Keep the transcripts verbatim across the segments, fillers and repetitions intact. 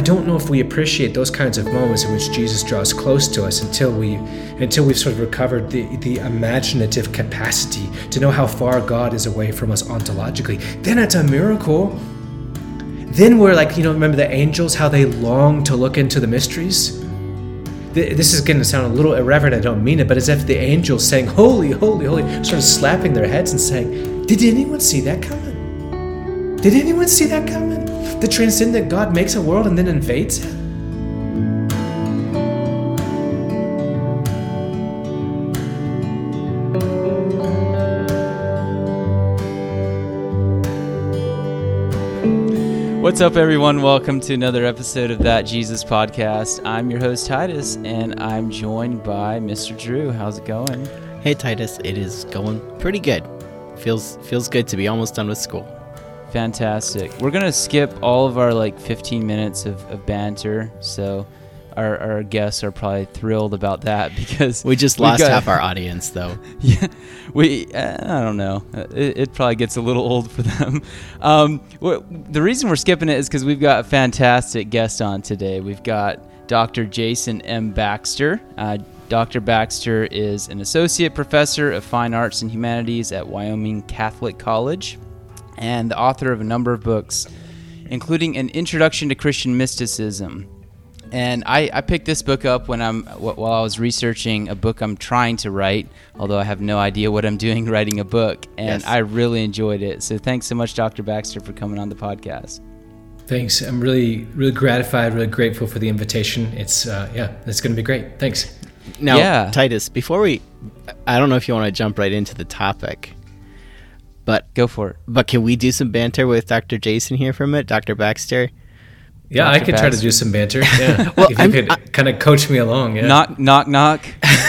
don't know if we appreciate those kinds of moments in which Jesus draws close to us until we, until we've sort of recovered the, the imaginative capacity to know how far God is away from us ontologically. Then it's a miracle. Then we're like, you know, remember the angels, how they long to look into the mysteries? This is going to sound a little irreverent, I don't mean it, but as if the angels saying, holy, holy, holy, sort of slapping their heads and saying, did anyone see that coming? Did anyone see that coming? The transcendent God makes a world and then invades it? What's up, everyone? Welcome to another episode of That Jesus Podcast. I'm your host, Titus, and I'm joined by Mister Drew. How's it going? Hey, Titus. It is going pretty good. Feels feels good to be almost done with school. Fantastic. We're going to skip all of our like fifteen minutes of, of banter, so our, our guests are probably thrilled about that because we just lost got, half our audience, though. Yeah, we uh, I don't know. It, it probably gets a little old for them. Um, the reason we're skipping it is because we've got a fantastic guest on today. We've got Doctor Jason M. Baxter. Uh, Doctor Baxter is an associate professor of fine arts and humanities at Wyoming Catholic College and the author of a number of books, including An Introduction to Christian Mysticism. And I, I picked this book up when I'm while I was researching a book I'm trying to write, although I have no idea what I'm doing writing a book, and yes. I really enjoyed it. So thanks so much, Doctor Baxter, for coming on the podcast. Thanks. I'm really, really gratified, really grateful for the invitation. It's, uh, yeah, it's going to be great. Thanks. Now, yeah. Titus, before we, I don't know if you want to jump right into the topic, but go for it. But can we do some banter with Doctor Jason here for a minute, Doctor Baxter? Yeah, Doctor I could Baxter. try to do some banter. Yeah. Well, if you I'm, could I, kind of coach me along. Yeah. Knock, knock, knock.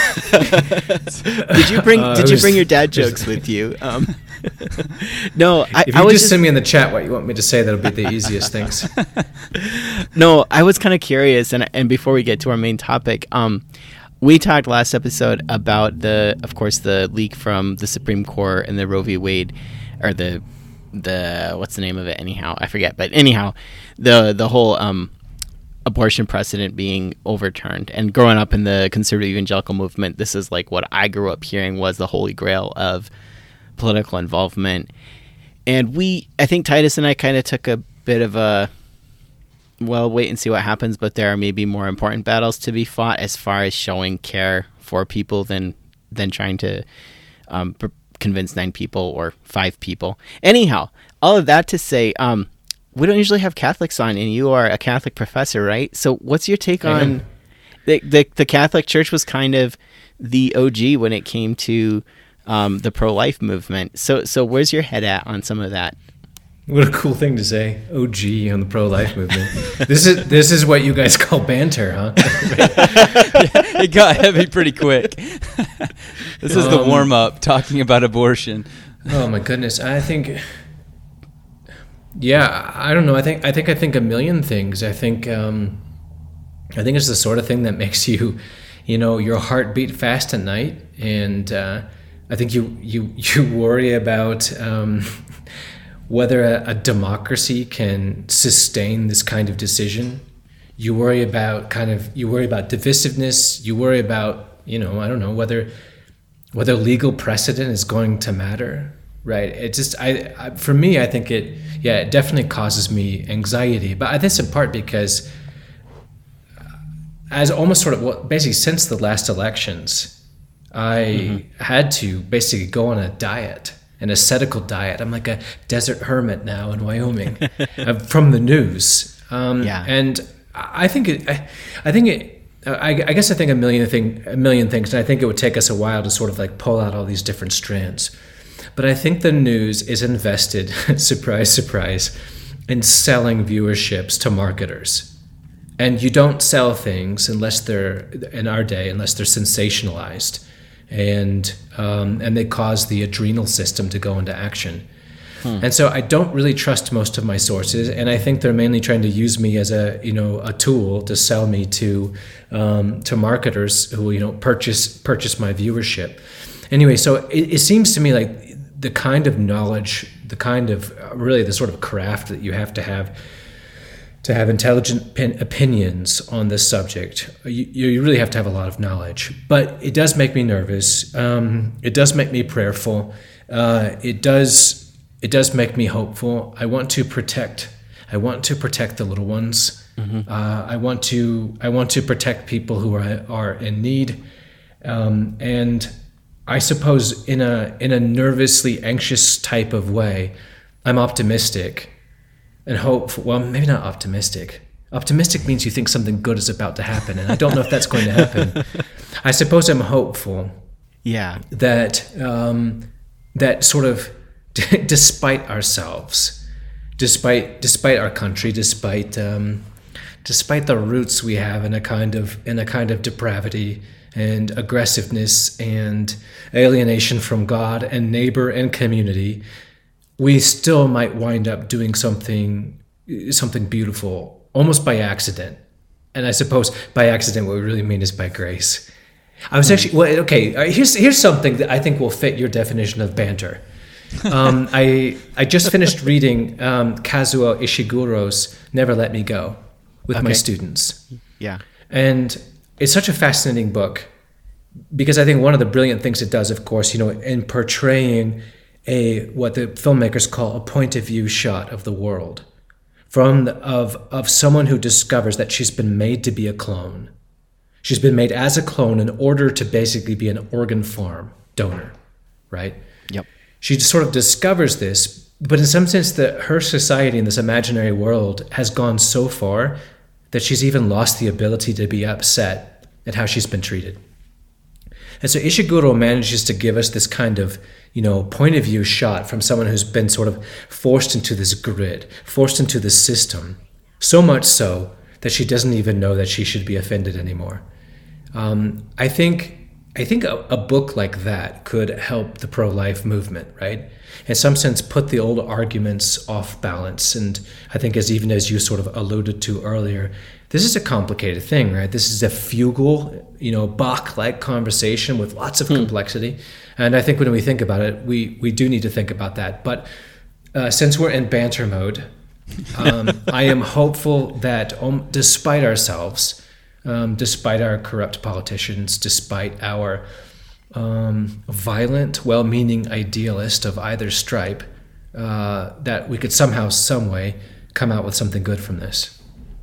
Did you bring? Uh, did you was, bring your dad jokes with you? Um, no, I, if you I was just, just send me in the chat what you want me to say, that'll be the easiest things. No, I was kind of curious, and and before we get to our main topic, um, we talked last episode about the, of course, the leak from the Supreme Court and the Roe v. Wade, or the the what's the name of it? Anyhow, I forget, but anyhow, the the whole um. abortion precedent being overturned. And growing up in the conservative evangelical movement, this is like what I grew up hearing was the holy grail of political involvement. And we, I think Titus and I kind of took a bit of a, well, wait and see what happens, but there are maybe more important battles to be fought as far as showing care for people than than trying to um, pr- convince nine people or five people. Anyhow, all of that to say, um, we don't usually have Catholics on, and you are a Catholic professor, right? So what's your take on the, the the Catholic Church was kind of the O G when it came to um, the pro-life movement. So so where's your head at on some of that? What a cool thing to say, O G on the pro-life movement. This is this is what you guys call banter, huh? Yeah, it got heavy pretty quick. This is um, the warm-up, talking about abortion. Oh my goodness, I think... Yeah, I don't know. I think I think I think a million things. I think um, I think it's the sort of thing that makes you, you know, your heart beat fast at night, and uh, I think you you you worry about um, whether a, a democracy can sustain this kind of decision. You worry about kind of you worry about divisiveness. You worry about, you know, I don't know whether whether legal precedent is going to matter. Right. It just, I, I, for me, I think it, yeah, it definitely causes me anxiety. But I think it's in part because as almost sort of, well, basically since the last elections, I mm-hmm. had to basically go on a diet, an ascetical diet. I'm like a desert hermit now in Wyoming from the news. Um, yeah. And I think it, I, I think it, I, I guess I think a million thing, a million things, and I think it would take us a while to sort of like pull out all these different strands. But I think the news is invested, surprise, surprise, in selling viewerships to marketers. And you don't sell things unless they're, in our day, unless they're sensationalized. And um, and they cause the adrenal system to go into action. Hmm. And so I don't really trust most of my sources. And I think they're mainly trying to use me as a, you know, a tool to sell me to um, to marketers who, you know, purchase purchase my viewership. Anyway, so it, it seems to me like the kind of knowledge, the kind of uh, really the sort of craft that you have to have to have intelligent pin- opinions on this subject. You, you really have to have a lot of knowledge. But it does make me nervous. Um, it does make me prayerful. Uh, it does it does make me hopeful. I want to protect. I want to protect the little ones. Mm-hmm. Uh, I want to I want to protect people who are are in need. Um, and I suppose in a in a nervously anxious type of way, I'm optimistic. And hope, well, maybe not optimistic. Optimistic means you think something good is about to happen, and I don't know if that's going to happen. I suppose I'm hopeful. Yeah. That um, that sort of, despite ourselves, despite despite our country, despite um, despite the roots we have in a kind of in a kind of depravity and aggressiveness and alienation from God and neighbor and community, we still might wind up doing something something beautiful, almost by accident. And I suppose by accident, what we really mean is by grace. I was actually, well, okay, here's here's something that I think will fit your definition of banter. Um, I I just finished reading um, Kazuo Ishiguro's Never Let Me Go with Okay. my students. Yeah. And it's such a fascinating book because I think one of the brilliant things it does, of course, you know, in portraying a what the filmmakers call a point of view shot of the world from the, of of someone who discovers that she's been made to be a clone. She's been made as a clone in order to basically be an organ farm donor, right? Yep. She just sort of discovers this, but in some sense that her society in this imaginary world has gone so far that she's even lost the ability to be upset at how she's been treated. And so Ishiguro manages to give us this kind of, you know, point of view shot from someone who's been sort of forced into this grid, forced into this system, so much so that she doesn't even know that she should be offended anymore. Um, I think I think a, a book like that could help the pro-life movement, right? In some sense, put the old arguments off balance. And I think, as even as you sort of alluded to earlier, this is a complicated thing, right? This is a fugal, you know, Bach-like conversation with lots of hmm. complexity. And I think when we think about it, we we do need to think about that. But uh, since we're in banter mode, um, I am hopeful that um, despite ourselves, um, despite our corrupt politicians, despite our um, violent, well-meaning idealist of either stripe, uh, that we could somehow, some way, come out with something good from this.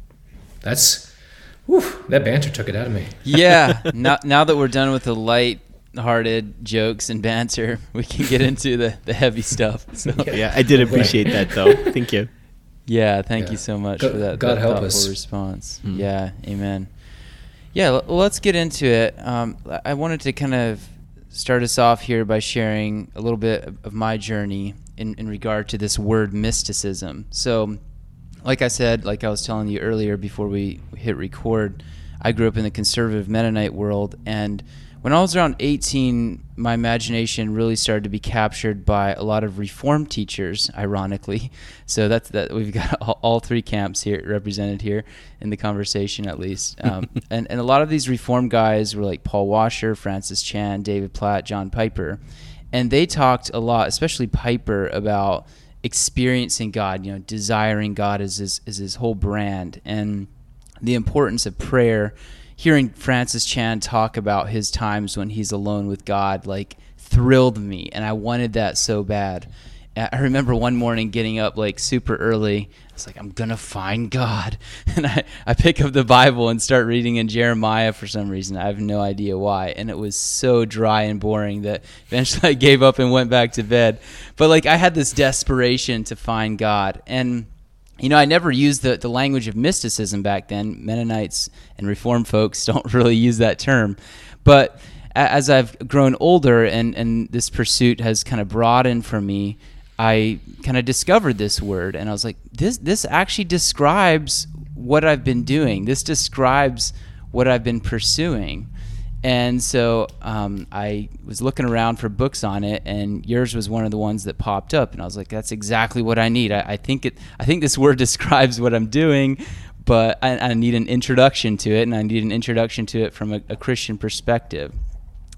That's, whew, that banter took it out of me. Yeah. Now, now that we're done with the light-hearted jokes and banter, we can get into the, the heavy stuff. So. Yeah, I did appreciate that, though. Thank you. Yeah, thank yeah. you so much God, for that, God that help thoughtful us. response. Mm. Yeah, amen. Yeah, l- let's get into it. Um, I wanted to kind of start us off here by sharing a little bit of my journey in, in regard to this word mysticism. So, like I said, like I was telling you earlier before we hit record, I grew up in the conservative Mennonite world, and when I was around eighteen, my imagination really started to be captured by a lot of Reformed teachers, ironically. So that's that. We've got all, all three camps here represented here in the conversation, at least. Um, and and a lot of these Reformed guys were like Paul Washer, Francis Chan, David Platt, John Piper, and they talked a lot, especially Piper, about experiencing God. You know, desiring God is his is his whole brand, and the importance of prayer. Hearing Francis Chan talk about his times when he's alone with God, like, thrilled me, and I wanted that so bad. I remember one morning getting up, like, super early. I was like, I'm going to find God. And I, I pick up the Bible and start reading in Jeremiah for some reason. I have no idea why. And it was so dry and boring that eventually I gave up and went back to bed. But, like, I had this desperation to find God. And you know, I never used the, the language of mysticism back then. Mennonites and Reformed folks don't really use that term. But as I've grown older and, and this pursuit has kind of broadened for me, I kind of discovered this word. And I was like, this this actually describes what I've been doing. This describes what I've been pursuing. And so um, I was looking around for books on it, and yours was one of the ones that popped up. And I was like, "That's exactly what I need. I, I think it. I think this word describes what I'm doing, but I, I need an introduction to it, and I need an introduction to it from a, a Christian perspective."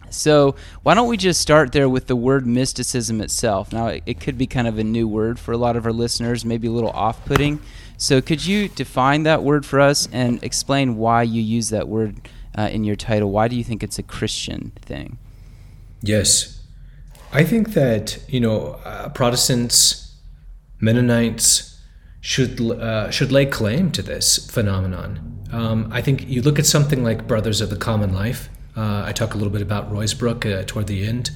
So why don't we just start there with the word mysticism itself? Now, it, it could be kind of a new word for a lot of our listeners, maybe a little off-putting. So could you define that word for us and explain why you use that word uh, in your title? Why do you think it's a Christian thing? Yes. I think that, you know, uh, Protestants, Mennonites should uh, should lay claim to this phenomenon. Um, I think you look at something like Brothers of the Common Life. Uh, I talk a little bit about Ruysbroeck uh, toward the end,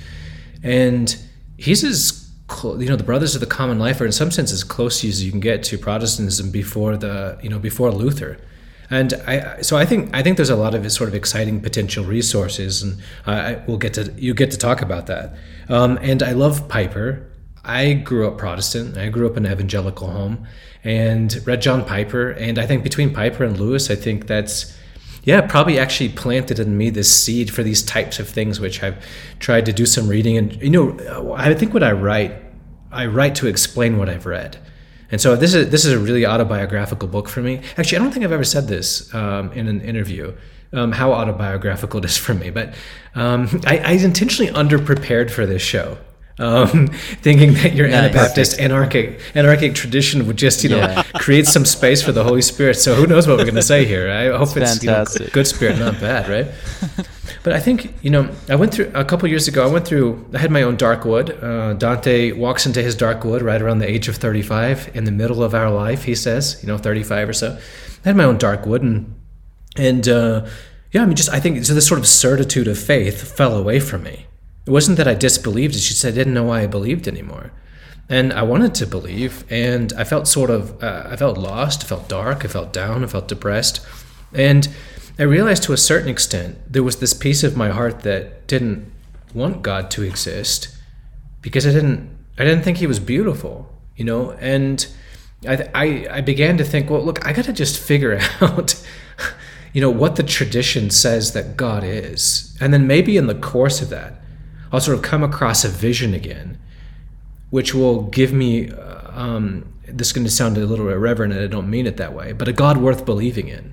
and he's as cl- you know the Brothers of the Common Life are in some sense as close as you can get to Protestantism before the you know before Luther, and I so I think I think there's a lot of sort of exciting potential resources, and I we'll get to you get to talk about that. Um, and I love Piper. I grew up Protestant. I grew up in an evangelical home, and read John Piper. And I think between Piper and Lewis, I think that's yeah, probably actually planted in me this seed for these types of things, which I've tried to do some reading. And, you know, I think what I write, I write to explain what I've read. And so this is this is a really autobiographical book for me. Actually, I don't think I've ever said this um, in an interview, um, how autobiographical it is for me. But um, I, I intentionally underprepared for this show. Um, thinking that your nice. Anabaptist anarchic anarchic tradition would just you know yeah. create some space for the Holy Spirit. So who knows what we're going to say here? I hope it's, it's you know, good spirit, not bad, right? But I think you know I went through a couple years ago. I went through. I had my own dark wood. Uh, Dante walks into his dark wood right around the age of thirty-five, in the middle of our life. He says, you know, thirty-five or so. I had my own dark wood, and and uh, yeah, I mean, just I think so this sort of certitude of faith fell away from me. It wasn't that I disbelieved, it's just I didn't know why I believed anymore. And I wanted to believe, and I felt sort of, uh, I felt lost, I felt dark, I felt down, I felt depressed. And I realized to a certain extent, there was this piece of my heart that didn't want God to exist because I didn't, I didn't think he was beautiful, you know? And I, I, I began to think, well, look, I got to just figure out, you know, what the tradition says that God is. And then maybe in the course of that, I'll sort of come across a vision again, which will give me, uh, um, this is going to sound a little irreverent and I don't mean it that way, but a God worth believing in.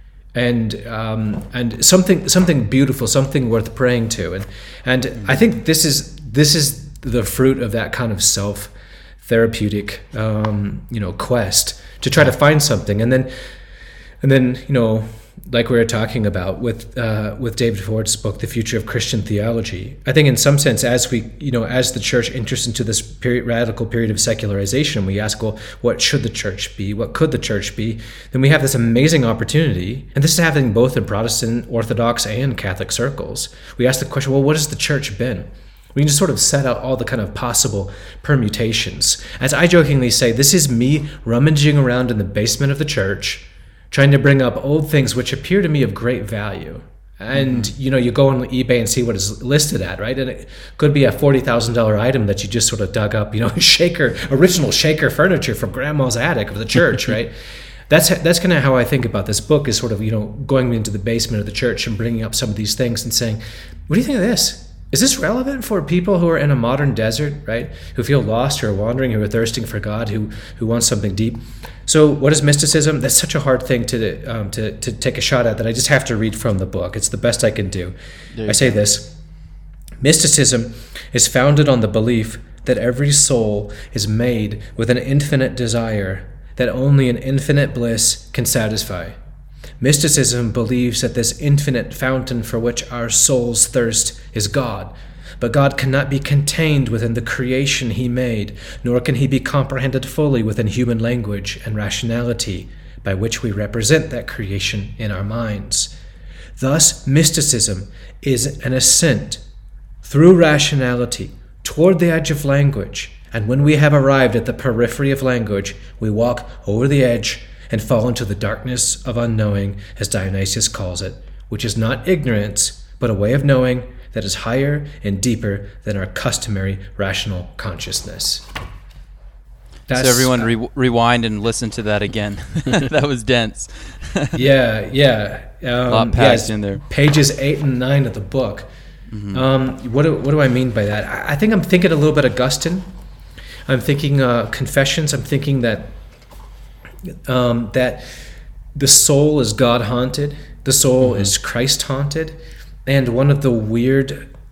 And um, and something something beautiful, something worth praying to. And and I think this is this is the fruit of that kind of self-therapeutic um, you know, quest to try to find something. And then and then, you know, like we were talking about with uh, with David Ford's book, The Future of Christian Theology, I think in some sense, as we, you know, as the church enters into this period, radical period of secularization, we ask, well, what should the church be? What could the church be? Then we have this amazing opportunity, and this is happening both in Protestant, Orthodox, and Catholic circles. We ask the question, well, what has the church been? We can just sort of set out all the kind of possible permutations. As I jokingly say, this is me rummaging around in the basement of the church, trying to bring up old things which appear to me of great value. And, mm-hmm. you know, you go on eBay and see what is listed at, right? And it could be a forty thousand dollars item that you just sort of dug up, you know, shaker, original shaker furniture from grandma's attic of the church, right? That's that's kind of how I think about this book, is sort of, you know, going into the basement of the church and bringing up some of these things and saying, what do you think of this? Is this relevant for people who are in a modern desert, right? Who feel lost, who are wandering, who are thirsting for God, who who want something deep? So what is mysticism? That's such a hard thing to um, to to take a shot at that I just have to read from the book. It's the best I can do. I say this: mysticism is founded on the belief that every soul is made with an infinite desire that only an infinite bliss can satisfy. Mysticism believes that this infinite fountain for which our souls thirst is God, but God cannot be contained within the creation he made, nor can he be comprehended fully within human language and rationality, by which we represent that creation in our minds. Thus, mysticism is an ascent through rationality toward the edge of language, and when we have arrived at the periphery of language, we walk over the edge and fall into the darkness of unknowing, as Dionysius calls it, which is not ignorance, but a way of knowing that is higher and deeper than our customary rational consciousness. That's, so everyone re- packed and listen to that again. That was dense. yeah, yeah. Um, a lot packed yeah, in there. Pages eight and nine of the book. Mm-hmm. Um, what, do, what do I mean by that? I, I think I'm thinking a little bit Augustine. I'm thinking uh, Confessions. I'm thinking that Um, that the soul is God-haunted, the soul mm-hmm. is Christ-haunted, and one of the weird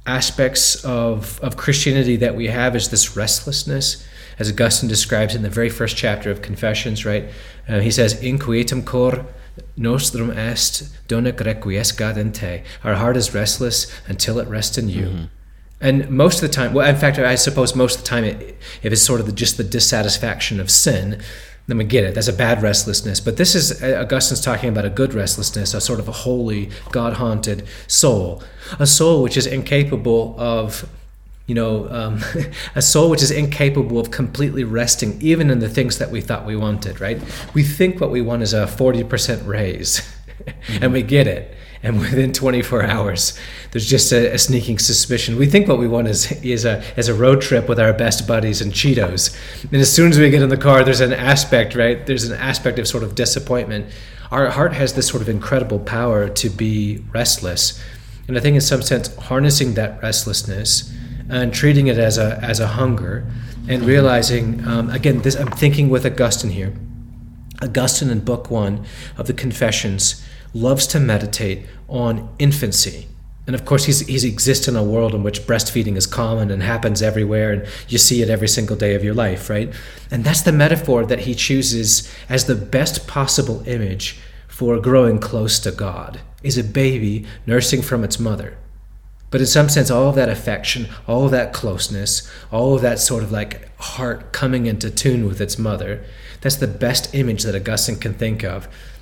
aspects of, of Christianity that we have is this restlessness, as Augustine describes in the very first chapter of Confessions, right? Uh, he says, "Inquietum cor nostrum est, donec requiescat in te." Our heart is restless until it rests in you. Mm-hmm. And most of the time, well, in fact, I suppose most of the time, it, if it's sort of the, just the dissatisfaction of sin, then we get it. That's a bad restlessness. But this is, Augustine's talking about a good restlessness, a sort of a holy, God-haunted soul. A soul which is incapable of, you know, um, a soul which is incapable of completely resting even in the things that we thought we wanted, right? We think what we want is a forty percent raise, mm-hmm. and we get it. And within twenty-four hours, there's just a, a sneaking suspicion. We think what we want is is a is a road trip with our best buddies and Cheetos. And as soon as we get in the car, there's an aspect, right? There's an aspect of sort of disappointment. Our heart has this sort of incredible power to be restless. And I think in some sense, harnessing that restlessness and treating it as a as a hunger and realizing, um, again, this I'm thinking with Augustine here. Augustine in book one of the Confessions loves to meditate on infancy. And of course, he's, he exists in a world in which breastfeeding is common and happens everywhere, and you see it every single day of your life, right? And that's the metaphor that he chooses as the best possible image for growing close to God, is a baby nursing from its mother. But in some sense, all of that affection, all of that closeness, all of that sort of like heart coming into tune with its mother, that's the best image that Augustine can think of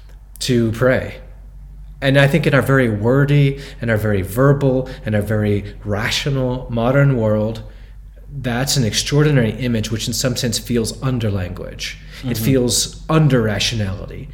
to pray. And I think in our very wordy and our very verbal and our very rational modern world, that's an extraordinary image which in some sense feels under language. Mm-hmm. It feels under rationality,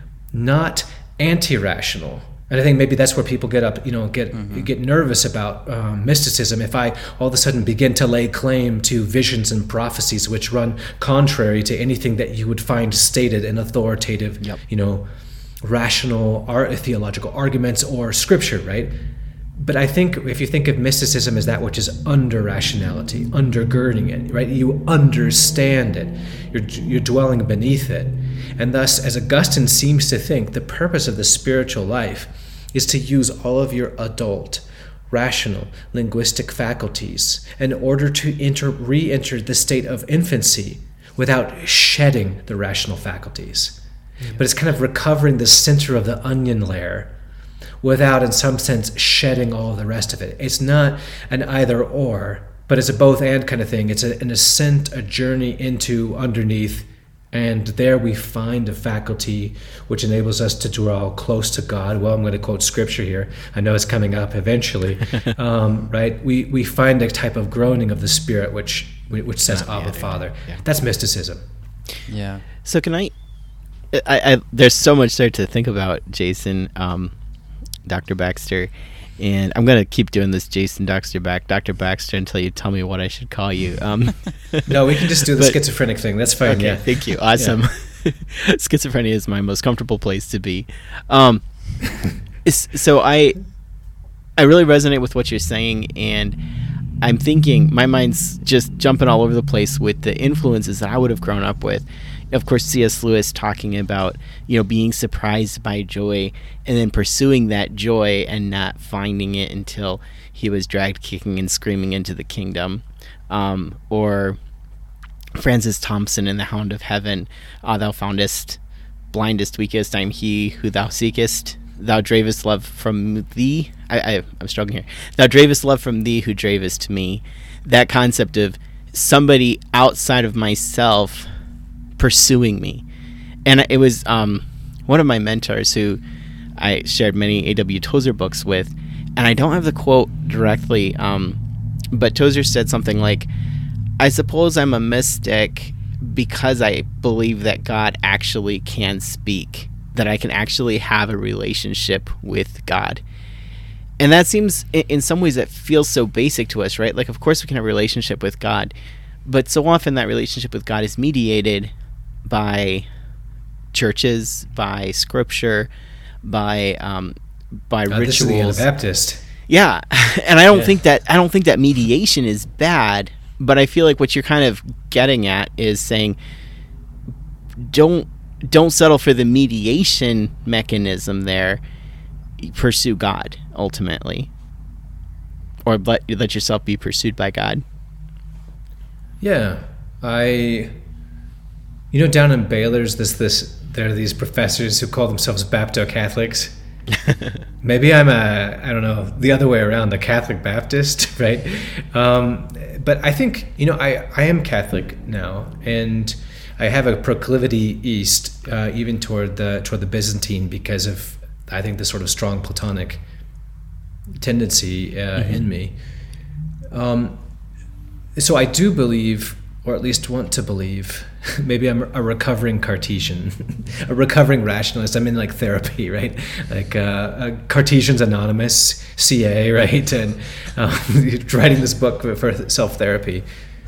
not anti-rational. And I think maybe that's where people get up, you know, get mm-hmm. get nervous about um, mysticism. If I all of a sudden begin to lay claim to visions and prophecies which run contrary to anything that you would find stated in authoritative, yep. you know, rational or theological arguments or scripture, right? But I think if you think of mysticism as that which is under rationality, undergirding it, right? You understand it. You're you're dwelling beneath it. And thus, as Augustine seems to think, the purpose of the spiritual life is to use all of your adult, rational, linguistic faculties in order to enter, re-enter the state of infancy without shedding the rational faculties. Yeah. But it's kind of recovering the center of the onion layer without, in some sense, shedding all of the rest of it. It's not an either or, but it's a both and kind of thing. It's a, an ascent, a journey into underneath, and there we find a faculty which enables us to draw close to God. Well, I'm going to quote scripture here. I know it's coming up eventually, um, right? We we find a type of groaning of the Spirit which which says oh, Abba, yeah, Father. Yeah. That's mysticism. Yeah. So can I, I, I there's so much there to think about, Jason, um, Doctor Baxter. And I'm going to keep doing this, Jason, Doctor Back, Doctor Baxter, until you tell me what I should call you. Um, no, we can just do the but, schizophrenic thing. That's fine, okay, yeah. Thank you. Awesome. Yeah. Schizophrenia is my most comfortable place to be. Um, so I, I really resonate with what you're saying, and I'm thinking, my mind's just jumping all over the place with the influences that I would have grown up with. Of course, C S Lewis talking about, you know, being surprised by joy and then pursuing that joy and not finding it until he was dragged kicking and screaming into the kingdom. Um, or Francis Thompson in The Hound of Heaven, uh, thou foundest, blindest, weakest, I am he who thou seekest. Thou dravest love from thee. I, I, I'm struggling here. Thou dravest love from thee who dravest me. That concept of somebody outside of myself pursuing me. And it was um, one of my mentors who I shared many A W Tozer books with, and I don't have the quote directly, um, but Tozer said something like, I suppose I'm a mystic because I believe that God actually can speak, that I can actually have a relationship with God. And that seems, in some ways, that feels so basic to us, right? Like, of course we can have a relationship with God, but so often that relationship with God is mediated by churches, by scripture, by um, by oh, rituals. This is the Anabaptist. Yeah, and I don't yeah. think that I don't think that mediation is bad, but I feel like what you're kind of getting at is saying, don't don't settle for the mediation mechanism there. Pursue God ultimately. or let let yourself be pursued by God? Yeah, I, you know, down in Baylor's, this this there are these professors who call themselves Bapto-Catholics. Maybe I'm a, I don't know, the other way around, the Catholic Baptist, right? Um, but I think, you know, I, I am Catholic now, and I have a proclivity east, uh, even toward the toward the Byzantine, because of, I think, the sort of strong Platonic tendency uh, mm-hmm. in me. Um, so I do believe, or at least want to believe, maybe I'm a recovering Cartesian, a recovering rationalist. I'm in like therapy, right? Like uh, uh, Cartesians Anonymous, C A, right? And um, writing this book for self-therapy.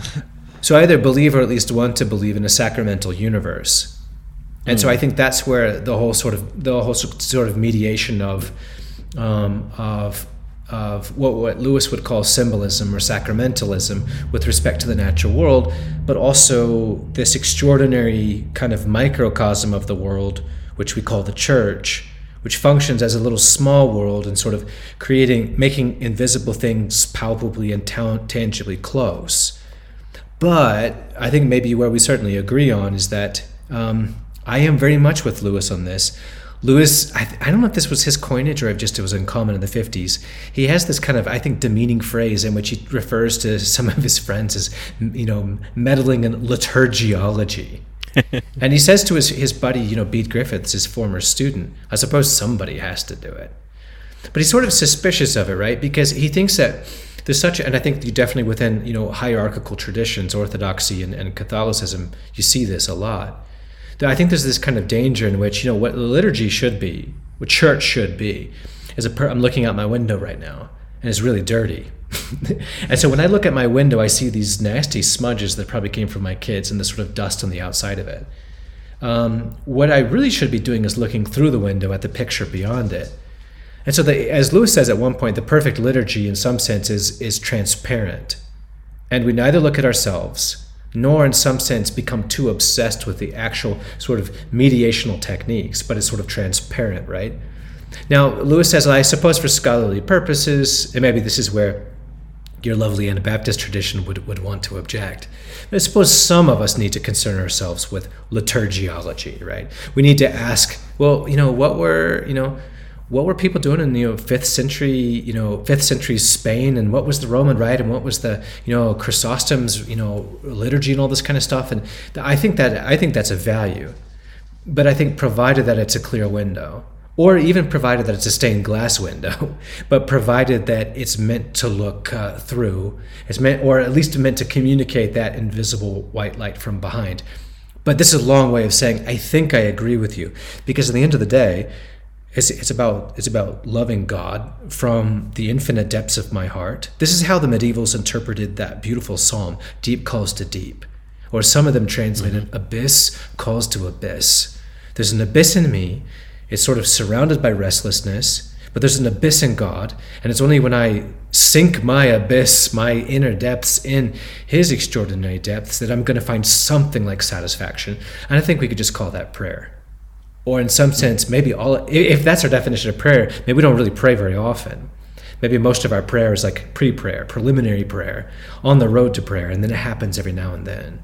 So I either believe or at least want to believe in a sacramental universe. And mm. so I think that's where the whole sort of the whole sort of mediation of um, of of what, what Lewis would call symbolism or sacramentalism with respect to the natural world, but also this extraordinary kind of microcosm of the world, which we call the church, which functions as a little small world and sort of creating, making invisible things palpably and ta- tangibly close. But I think maybe where we certainly agree on is that um, I am very much with Lewis on this. Lewis, I, I don't know if this was his coinage or if just it was uncommon in the fifties. He has this kind of, I think, demeaning phrase in which he refers to some of his friends as, you know, meddling in liturgiology. And he says to his, his buddy, you know, Bede Griffiths, his former student, I suppose somebody has to do it. But he's sort of suspicious of it, right? Because he thinks that there's such, and I think you definitely within, you know, hierarchical traditions, Orthodoxy and, and Catholicism, you see this a lot. I think there's this kind of danger in which, you know, what liturgy should be, what church should be, is a per- I'm looking out my window right now, and it's really dirty. And so when I look at my window, I see these nasty smudges that probably came from my kids and the sort of dust on the outside of it. Um, what I really should be doing is looking through the window at the picture beyond it. And so, the, as Lewis says at one point, the perfect liturgy in some sense is, is transparent. And we neither look at ourselves nor in some sense become too obsessed with the actual sort of mediational techniques, but it's sort of transparent, right? Now, Lewis says, I suppose for scholarly purposes, and maybe this is where your lovely Anabaptist tradition would, would want to object, but I suppose some of us need to concern ourselves with liturgiology, right? We need to ask, well, you know, what were, you know, what were people doing in, you know, fifth century, you know, fifth century Spain, and what was the Roman Rite, and what was the, you know, Chrysostom's, you know, liturgy and all this kind of stuff? And I think that I think that's a value, but I think provided that it's a clear window, or even provided that it's a stained glass window, but provided that it's meant to look uh, through, it's meant, or at least meant to communicate that invisible white light from behind. But this is a long way of saying I think I agree with you, because at the end of the day, It's, it's about it's about loving God from the infinite depths of my heart. This is how the medievals interpreted that beautiful psalm, deep calls to deep. Or some of them translated, mm-hmm. abyss calls to abyss. There's an abyss in me. It's sort of surrounded by restlessness, but there's an abyss in God. And it's only when I sink my abyss, my inner depths in his extraordinary depths, that I'm going to find something like satisfaction. And I think we could just call that prayer. Or in some sense, maybe all, if that's our definition of prayer, maybe we don't really pray very often. Maybe most of our prayer is like pre-prayer, preliminary prayer, on the road to prayer, and then it happens every now and then.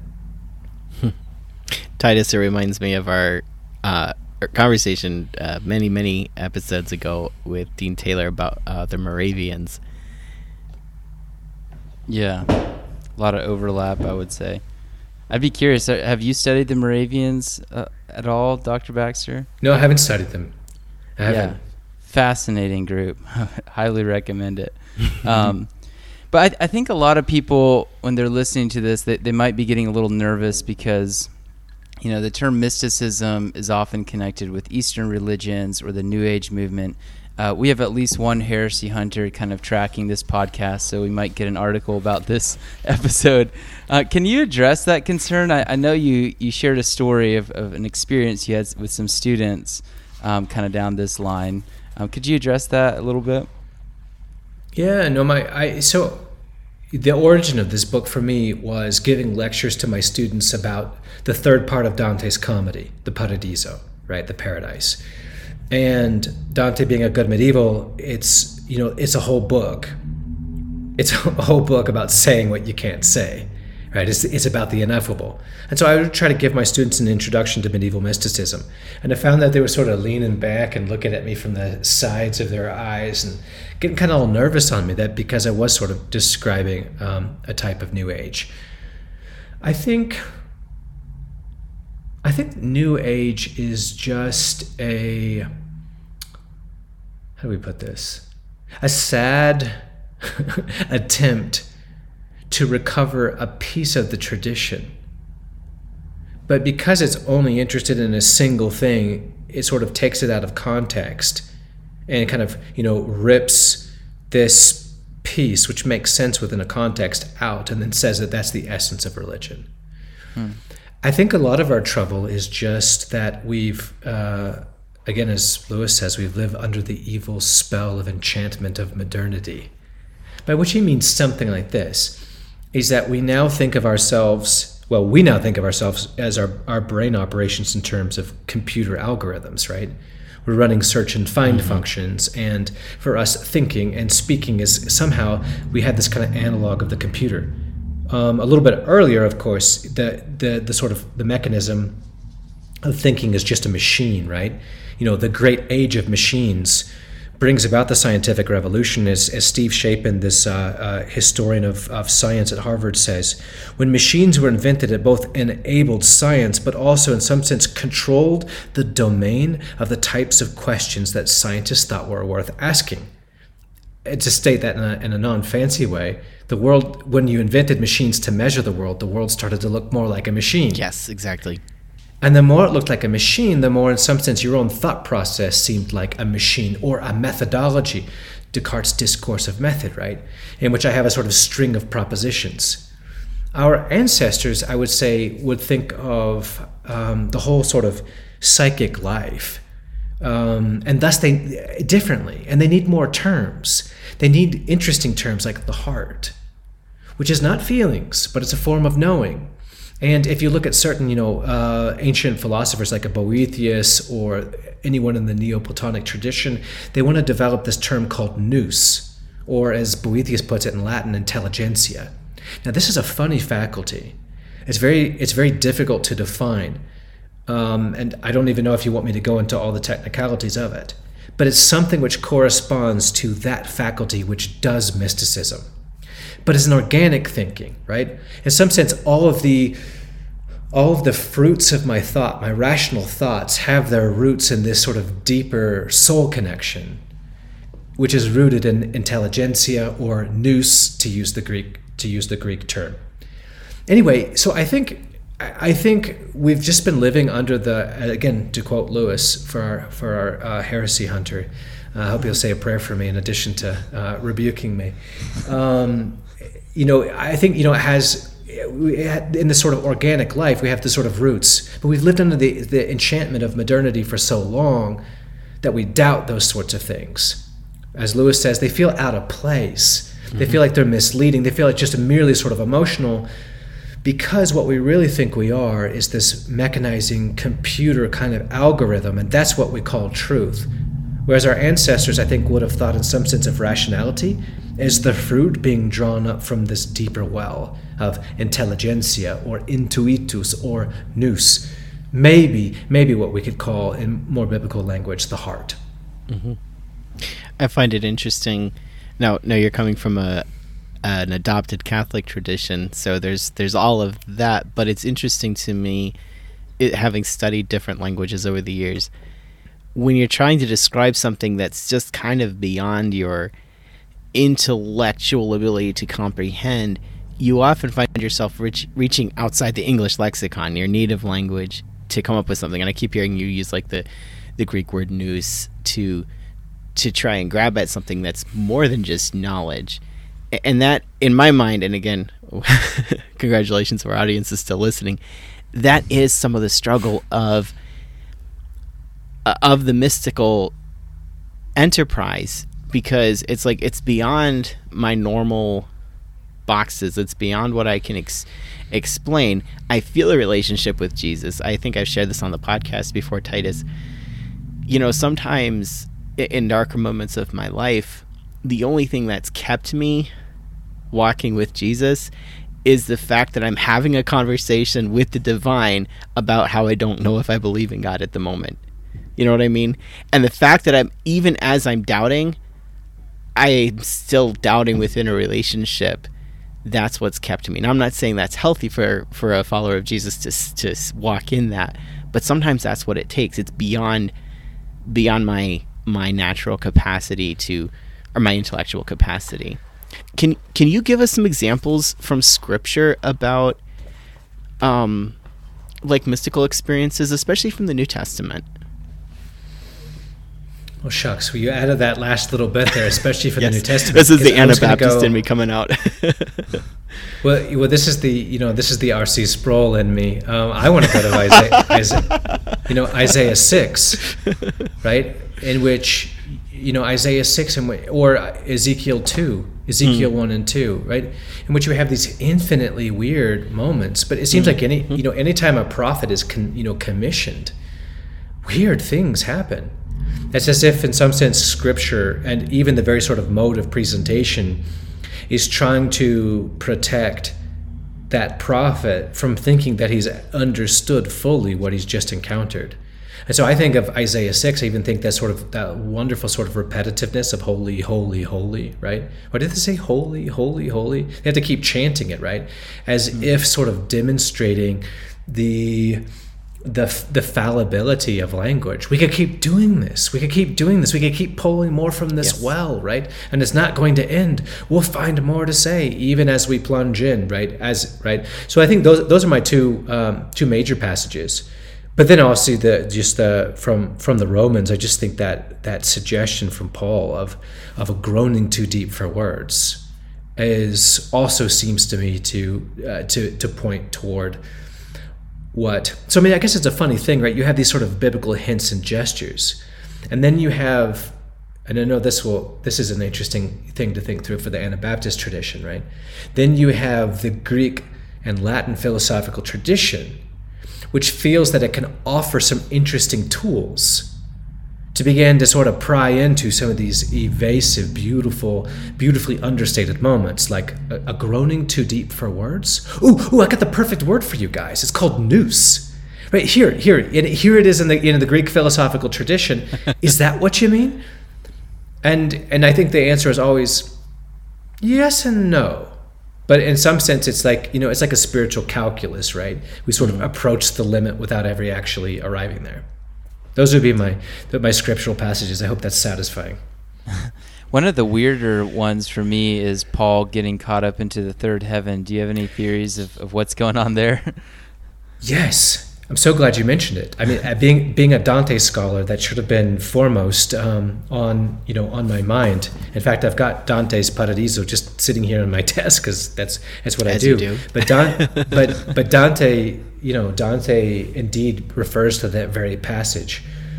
Titus, it reminds me of our uh, conversation uh, many, many episodes ago with Dean Taylor about uh, the Moravians. Yeah, a lot of overlap, I would say. I'd be curious, have you studied the Moravians uh, at all, Doctor Baxter? No, I haven't studied them. I haven't. Yeah, fascinating group. Highly recommend it. Um, but I, I think a lot of people, when they're listening to this, they, they might be getting a little nervous because, you know, the term mysticism is often connected with Eastern religions or the New Age movement. Uh, we have at least one heresy hunter kind of tracking this podcast, so we might get an article about this episode. Uh, can you address that concern? I, I know you, you shared a story of, of an experience you had with some students um, kind of down this line. Um, could you address that a little bit? Yeah, no, my I so the origin of this book for me was giving lectures to my students about the third part of Dante's comedy, the Paradiso, right, the paradise. And Dante being a good medieval, it's, you know, it's a whole book. it's a whole book about saying what you can't say, right? It's, it's about the ineffable. And so I would try to give my students an introduction to medieval mysticism. And I found that they were sort of leaning back and looking at me from the sides of their eyes and getting kind of all nervous on me, that because I was sort of describing um, a type of New Age. I think, I think New Age is just a, how do we put this? A sad attempt to recover a piece of the tradition. But because it's only interested in a single thing, it sort of takes it out of context and kind of, you know, rips this piece, which makes sense within a context, out and then says that that's the essence of religion. Hmm. I think a lot of our trouble is just that we've, uh, again, as Lewis says, we've lived under the evil spell of enchantment of modernity. By which he means something like this, is that we now think of ourselves Well, we now think of ourselves as our, our brain operations in terms of computer algorithms, right? We're running search and find mm-hmm. functions, and for us, thinking and speaking is somehow, we had this kind of analog of the computer. Um, a little bit earlier, of course, the, the the sort of the mechanism of thinking is just a machine, right? You know, the great age of machines brings about the scientific revolution, as, as Steve Shapin, this uh, uh, historian of, of science at Harvard, says. When machines were invented, it both enabled science, but also in some sense controlled the domain of the types of questions that scientists thought were worth asking. And to state that in a, in a non-fancy way, the world, when you invented machines to measure the world, the world started to look more like a machine. Yes, exactly. And the more it looked like a machine, the more, in some sense, your own thought process seemed like a machine or a methodology. Descartes' discourse of method, right? In which I have a sort of string of propositions. Our ancestors, I would say, would think of um, the whole sort of psychic life. Um, and thus they differently. And they need more terms. They need interesting terms like the heart, which is not feelings, but it's a form of knowing. And if you look at certain, you know, uh, ancient philosophers like a Boethius or anyone in the Neoplatonic tradition, they want to develop this term called nous, or as Boethius puts it in Latin, intelligentsia. Now, this is a funny faculty. It's very, it's very difficult to define, um, and I don't even know if you want me to go into all the technicalities of it. But it's something which corresponds to that faculty which does mysticism. But it's an organic thinking, right? In some sense, all of the all of the fruits of my thought, my rational thoughts, have their roots in this sort of deeper soul connection, which is rooted in intelligentsia or nous, to use the Greek to use the Greek term. Anyway, so I think I think we've just been living under the, again, to quote Lewis for our for our uh, heresy hunter. Uh, I hope you'll say a prayer for me in addition to uh, rebuking me. Um, You know, I think, you know, it has, in this sort of organic life, we have the sort of roots, but we've lived under the, the enchantment of modernity for so long that we doubt those sorts of things. As Lewis says, they feel out of place. Mm-hmm. They feel like they're misleading. They feel like just merely sort of emotional, because what we really think we are is this mechanizing computer kind of algorithm, and that's what we call truth. Whereas our ancestors, I think, would have thought in some sense of rationality as the fruit being drawn up from this deeper well of intelligentsia or intuitus or nous. Maybe, maybe what we could call in more biblical language, the heart. Mm-hmm. I find it interesting. Now, now you're coming from a an adopted Catholic tradition, so there's there's all of that. But it's interesting to me, it, having studied different languages over the years, when you're trying to describe something that's just kind of beyond your intellectual ability to comprehend, you often find yourself reach, reaching outside the English lexicon, your native language, to come up with something. And I keep hearing you use like the, the Greek word nous to to try and grab at something that's more than just knowledge. And that, in my mind, and again, congratulations if our audience is still listening, that is some of the struggle of of the mystical enterprise, because it's like it's beyond my normal boxes. It's beyond what I can ex- explain. I feel a relationship with Jesus. I think I've shared this on the podcast before, Titus. You know, sometimes in darker moments of my life, the only thing that's kept me walking with Jesus is the fact that I'm having a conversation with the divine about how I don't know if I believe in God at the moment. You know what I mean? And the fact that I'm, even as I'm doubting, I'm still doubting within a relationship. That's what's kept me. And I'm not saying that's healthy for, for a follower of Jesus to to walk in that, but sometimes that's what it takes. It's beyond beyond my my natural capacity to, or my intellectual capacity. Can can you give us some examples from Scripture about, um, like mystical experiences, especially from the New Testament? Oh, shucks. Well, you added that last little bit there, especially for yes. the New Testament. This is the I was gonna Anabaptist go- in me coming out. Well, well, this is the you know this is the R C Sproul in me. Um, I want to go to Isaiah, Isaiah, you know Isaiah six, right? In which you know Isaiah six and or Ezekiel two, Ezekiel mm. one and two, right? In which we have these infinitely weird moments. But it seems mm. like any you know anytime a prophet is con, you know commissioned, weird things happen. It's as if, in some sense, Scripture and even the very sort of mode of presentation is trying to protect that prophet from thinking that he's understood fully what he's just encountered. And so I think of Isaiah six, I even think that sort of that wonderful sort of repetitiveness of holy, holy, holy, right? Why did they say holy, holy, holy? They have to keep chanting it, right? As mm-hmm. if sort of demonstrating the the the fallibility of language. We could keep doing this. We could keep doing this. We could keep pulling more from this yes. well, right? And it's not going to end. We'll find more to say even as we plunge in, right? As right. So I think those those are my two um, two major passages. But then also the just the from from the Romans, I just think that that suggestion from Paul of of a groaning too deep for words is also seems to me to uh, to to point toward what. So I mean, I guess it's a funny thing, right? You have these sort of biblical hints and gestures, and then you have, and I know this will this is an interesting thing to think through for the Anabaptist tradition, right? Then you have the Greek and Latin philosophical tradition, which feels that it can offer some interesting tools to begin to sort of pry into some of these evasive, beautiful, beautifully understated moments, like a, a groaning too deep for words. Ooh, ooh, I got the perfect word for you guys. It's called nous. Right here, here, it, here it is in the in the Greek philosophical tradition. Is that what you mean? And and I think the answer is always yes and no. But in some sense, it's like, you know, it's like a spiritual calculus, right? We sort of approach the limit without ever actually arriving there. Those would be my my scriptural passages. I hope that's satisfying. One of the weirder ones for me is Paul getting caught up into the third heaven. Do you have any theories of, of what's going on there? Yes. I'm so glad you mentioned it. I mean, being being a Dante scholar, that should have been foremost um, on you know on my mind. In fact, I've got Dante's Paradiso just sitting here on my desk because that's that's what As I do. You do. But Don, but but Dante, you know, Dante indeed refers to that very passage.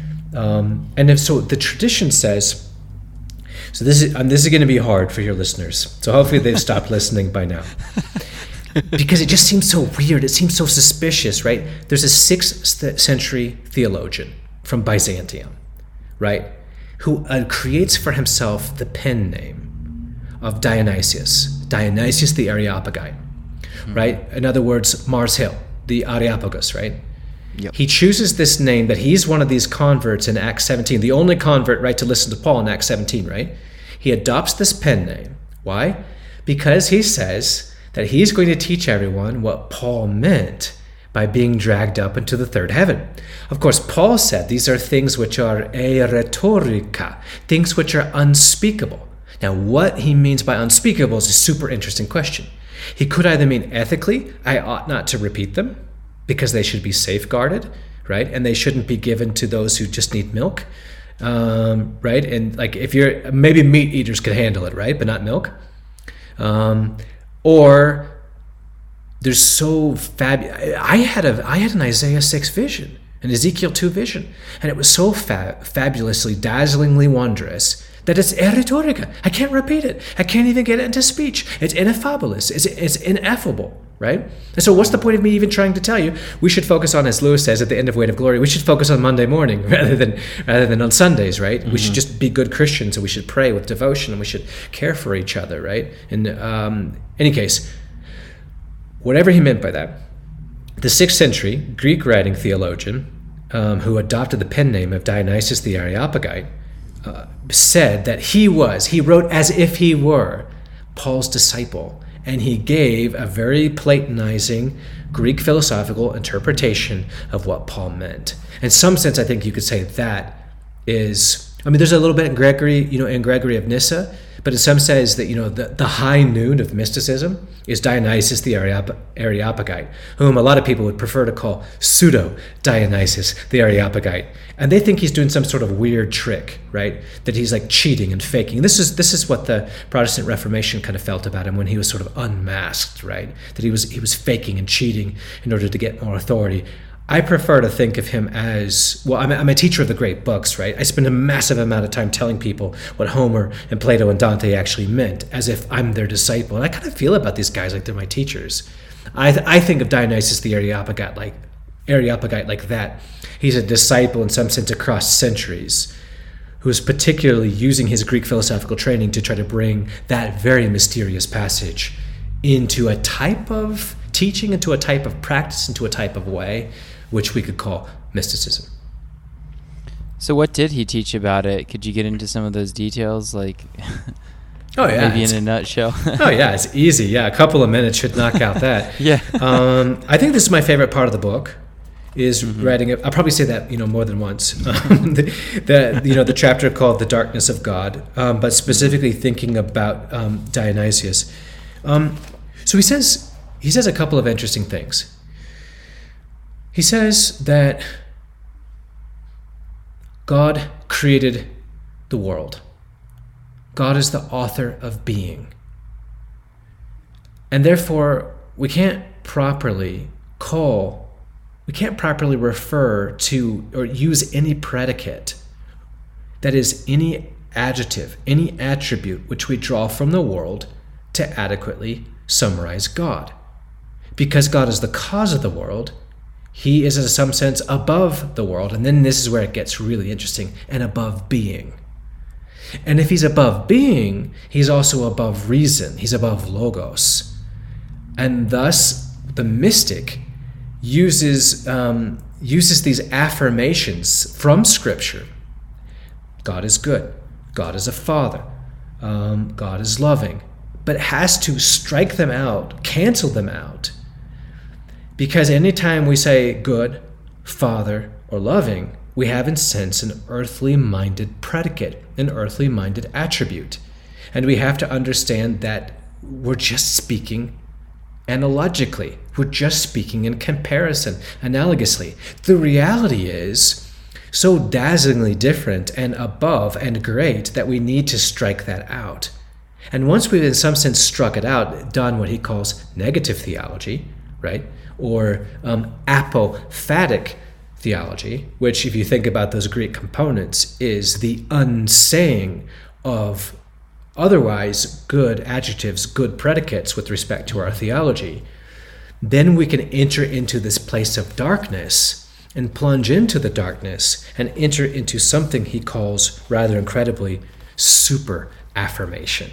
Um, and if so, the tradition says. So this is um, this is going to be hard for your listeners. So hopefully they've stopped listening by now. Because it just seems so weird. It seems so suspicious, right? There's a sixth century theologian from Byzantium, right, who uh, creates for himself the pen name of Dionysius, Dionysius the Areopagite, mm-hmm. right? In other words, Mars Hill, the Areopagus, right? Yep. He chooses this name that he's one of these converts in Acts seventeen, the only convert, right, to listen to Paul in Acts seventeen, right? He adopts this pen name. Why? Because he says that he's going to teach everyone what Paul meant by being dragged up into the third heaven. Of course, Paul said these are things which are eretorica, things which are unspeakable. Now, what he means by unspeakable is a super interesting question. He could either mean ethically, I ought not to repeat them because they should be safeguarded, right? And they shouldn't be given to those who just need milk, um, right? And like if you're, maybe meat eaters could handle it, right? But not milk. Um, Or there's so fabulous. I had a I had an Isaiah six vision, an Ezekiel two vision, and it was so fa- fabulously, dazzlingly wondrous that it's eretorica. I can't repeat it. I can't even get it into speech. It's ineffabulous. It's it's ineffable, right? And so what's the point of me even trying to tell you? We should focus on, as Lewis says at the end of Weight of Glory, we should focus on Monday morning rather than rather than on Sundays, right? Mm-hmm. We should just be good Christians, and we should pray with devotion, and we should care for each other, right? In um, any case, whatever he meant by that, the sixth century Greek writing theologian um, who adopted the pen name of Dionysius the Areopagite uh, said that he was, he wrote as if he were Paul's disciple. And he gave a very Platonizing Greek philosophical interpretation of what Paul meant. In some sense, I think you could say that is, I mean, there's a little bit in Gregory, you know, in Gregory of Nyssa, but in some sense that, you know, the, the high noon of mysticism is Dionysius the Areop- Areopagite, whom a lot of people would prefer to call pseudo-Dionysius the Areopagite. And they think he's doing some sort of weird trick, right? That he's like cheating and faking. This is this is what the Protestant Reformation kind of felt about him when he was sort of unmasked, right? That he was he was faking and cheating in order to get more authority. I prefer to think of him as, well, I'm a, I'm a teacher of the great books, right? I spend a massive amount of time telling people what Homer and Plato and Dante actually meant, as if I'm their disciple. And I kind of feel about these guys like they're my teachers. I th- I think of Dionysius the Areopagite like, Areopagite like that. He's a disciple in some sense across centuries, who's particularly using his Greek philosophical training to try to bring that very mysterious passage into a type of teaching, into a type of practice, into a type of way, which we could call mysticism. So what did he teach about it? Could you get into some of those details, like oh yeah maybe in a nutshell? Oh yeah, it's easy. Yeah, a couple of minutes should knock out that. Yeah. um, I think this is my favorite part of the book, is mm-hmm. writing it. I'll probably say that, you know, more than once. Um, the, the you know the chapter called "The Darkness of God," um, but specifically thinking about um, Dionysius. Um, so he says he says a couple of interesting things. He says that God created the world. God is the author of being. And therefore, we can't properly call, we can't properly refer to or use any predicate, that is, any adjective, any attribute which we draw from the world to adequately summarize God. Because God is the cause of the world, he is in some sense above the world, and then this is where it gets really interesting, and above being. And if he's above being, he's also above reason, he's above logos. And thus, the mystic uses, um, uses these affirmations from Scripture. God is good, God is a father, um, God is loving, but has to strike them out, cancel them out. Because anytime we say good, father, or loving, we have in sense an earthly-minded predicate, an earthly-minded attribute. And we have to understand that we're just speaking analogically. We're just speaking in comparison, analogously. The reality is so dazzlingly different and above and great that we need to strike that out. And once we've in some sense struck it out, done what he calls negative theology, right? Or um, apophatic theology, which, if you think about those Greek components, is the unsaying of otherwise good adjectives, good predicates with respect to our theology. Then we can enter into this place of darkness and plunge into the darkness and enter into something he calls, rather incredibly, super affirmation.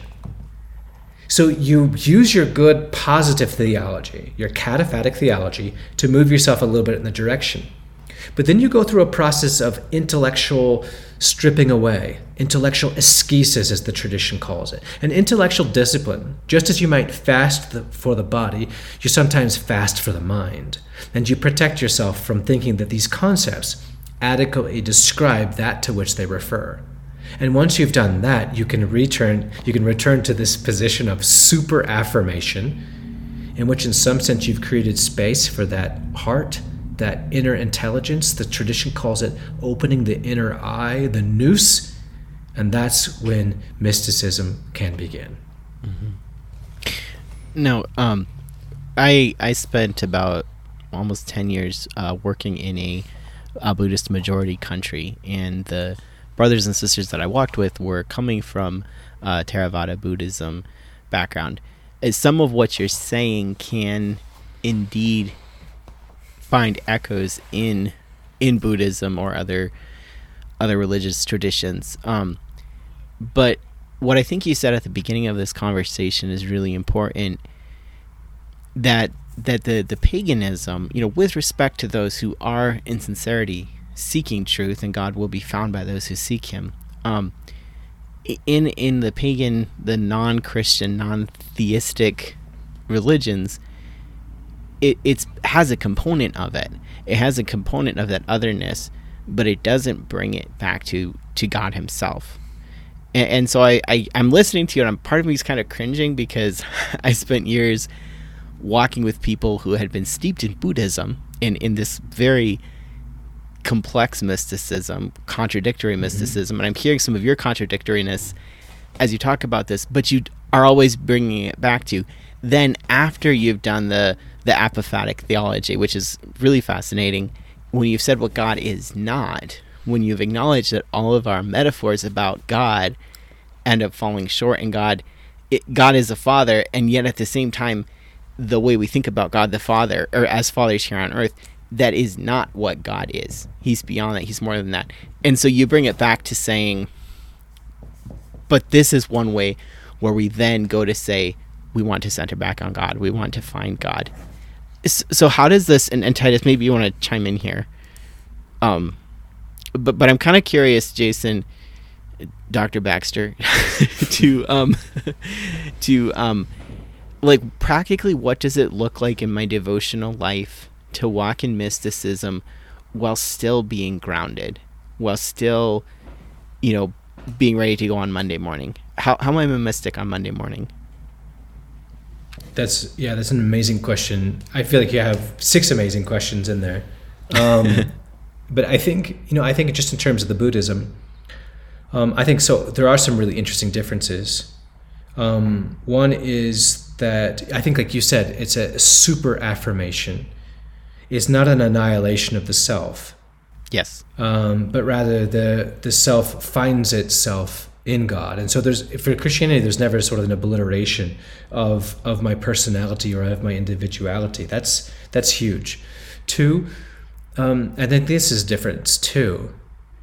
So you use your good positive theology, your cataphatic theology, to move yourself a little bit in the direction. But then you go through a process of intellectual stripping away, intellectual ascesis, as the tradition calls it. An intellectual discipline, just as you might fast the, for the body, you sometimes fast for the mind. And you protect yourself from thinking that these concepts adequately describe that to which they refer. And once you've done that, you can return you can return to this position of super affirmation, in which in some sense you've created space for that heart, that inner intelligence. The tradition calls it opening the inner eye, the nous, and that's when mysticism can begin. Mm-hmm. Now, um, I I spent about almost ten years uh, working in a, a Buddhist majority country, and the brothers and sisters that I walked with were coming from uh, Theravada Buddhism background. As some of what you're saying can indeed find echoes in in Buddhism or other other religious traditions. Um, but what I think you said at the beginning of this conversation is really important, that that the, the paganism, you know, with respect to those who are in sincerity seeking truth, and God will be found by those who seek him. Um, in in the pagan, the non-Christian, non-theistic religions, it it's has a component of it. It has a component of that otherness, but it doesn't bring it back to, to God himself. And, and so I, I, I'm listening to you, and I'm, part of me is kind of cringing because I spent years walking with people who had been steeped in Buddhism, in, in this very complex mysticism, contradictory mysticism, mm-hmm. and I'm hearing some of your contradictoriness as you talk about this, but you are always bringing it back to then after you've done the the apophatic theology, which is really fascinating, when you've said what God is not, when you've acknowledged that all of our metaphors about God end up falling short, and God it, God is a father, and yet at the same time, the way we think about God the Father, or as fathers here on earth, that is not what God is. He's beyond that. He's more than that. And so you bring it back to saying, but this is one way where we then go to say, we want to center back on God. We want to find God. So how does this, and, and Titus, maybe you want to chime in here. Um, but but I'm kind of curious, Jason, Doctor Baxter, to um, to um, like practically, what does it look like in my devotional life to walk in mysticism while still being grounded, while still, you know, being ready to go on Monday morning? How how am I a mystic on Monday morning? That's yeah, that's an amazing question. I feel like you have six amazing questions in there. Um, but I think, you know, I think just in terms of the Buddhism, um, I think so. There are some really interesting differences. Um, one is that I think, like you said, it's a super affirmation. It's not an annihilation of the self. Yes. Um, but rather the the self finds itself in God. And so there's, for Christianity, there's never sort of an obliteration of of my personality or of my individuality. That's that's huge. Two, um, I think this is different too.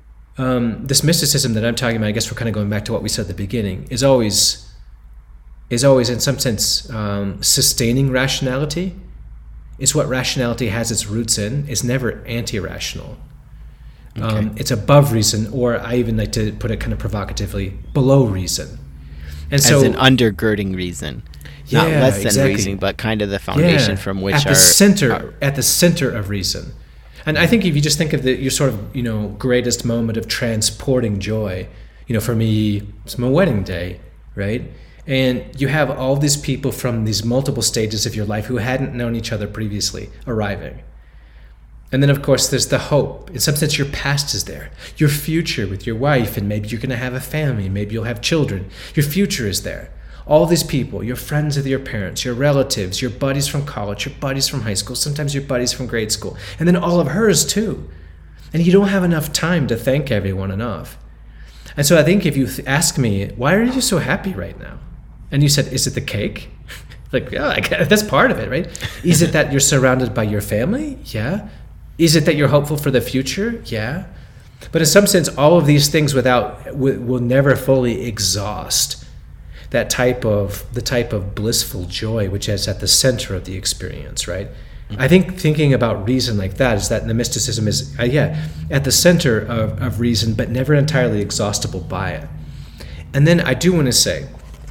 Um, this mysticism that I'm talking about, I guess we're kind of going back to what we said at the beginning, is always is always in some sense um, sustaining rationality. It's what rationality has its roots in. It's never anti-rational. Okay. Um, it's above reason, or I even like to put it kind of provocatively, below reason. And so, as an undergirding reason, yeah, not less than exactly. reason, but kind of the foundation yeah, from which at the our, center, our, at the center of reason. And I think if you just think of the your sort of, you know, greatest moment of transporting joy, you know, for me, it's my wedding day, right? And you have all these people from these multiple stages of your life who hadn't known each other previously arriving. And then, of course, there's the hope. In some sense, your past is there. Your future with your wife, and maybe you're going to have a family. Maybe you'll have children. Your future is there. All these people, your friends with your parents, your relatives, your buddies from college, your buddies from high school, sometimes your buddies from grade school, and then all of hers too. And you don't have enough time to thank everyone enough. And so I think if you th- ask me, why are you so happy right now? And you said, is it the cake? Like, yeah, I guess that's part of it, right? Is it that you're surrounded by your family? Yeah. Is it that you're hopeful for the future? Yeah. But in some sense, all of these things without w- will never fully exhaust that type of the type of blissful joy which is at the center of the experience, right? Mm-hmm. I think thinking about reason like that is that the mysticism is, uh, yeah, at the center of, of reason, but never entirely exhaustible by it. And then I do want to say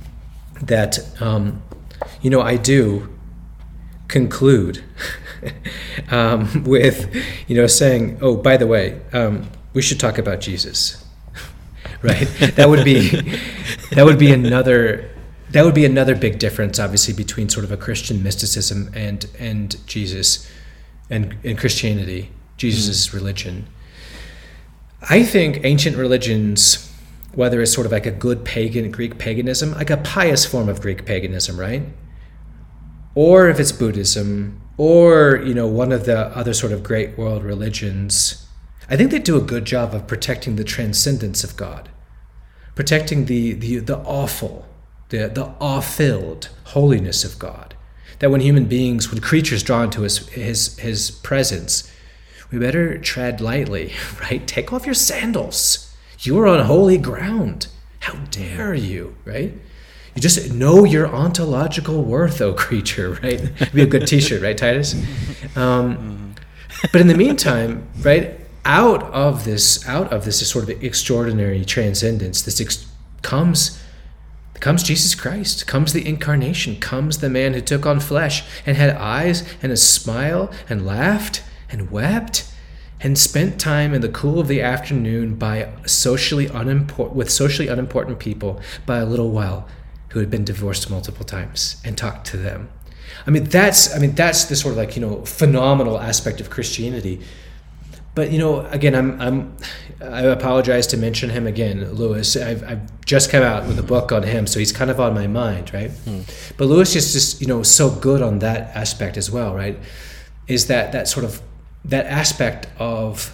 that, um, you know, I do conclude um, with, you know, saying, oh, by the way, um, we should talk about Jesus, right? That would be that would be another that would be another big difference, obviously, between sort of a Christian mysticism and and Jesus and and Christianity, Jesus' mm. religion. I think ancient religions, whether it's sort of like a good pagan Greek paganism, like a pious form of Greek paganism, right? Or if it's Buddhism, or, you know, one of the other sort of great world religions, I think they do a good job of protecting the transcendence of God, protecting the the, the awful, the, the awe-filled holiness of God, that when human beings, when creatures draw into his his his presence, we better tread lightly, right? Take off your sandals. You are on holy ground. How dare you, right? You just know your ontological worth, oh creature, right? It'd be a good t-shirt, right, Titus? Um, but in the meantime, right, out of this, out of this sort of extraordinary transcendence, this ex- comes, comes Jesus Christ, comes the incarnation, comes the man who took on flesh and had eyes and a smile and laughed and wept and spent time in the cool of the afternoon by socially unimport- with socially unimportant people by a little well, who had been divorced multiple times, and talked to them. I mean, that's I mean that's the sort of like, you know, phenomenal aspect of Christianity. But, you know, again, I'm I'm I apologize to mention him again, Lewis. I've I've just come out with a book on him, so he's kind of on my mind, right? Hmm. But Lewis is just, you know, so good on that aspect as well, right? Is that that sort of that aspect of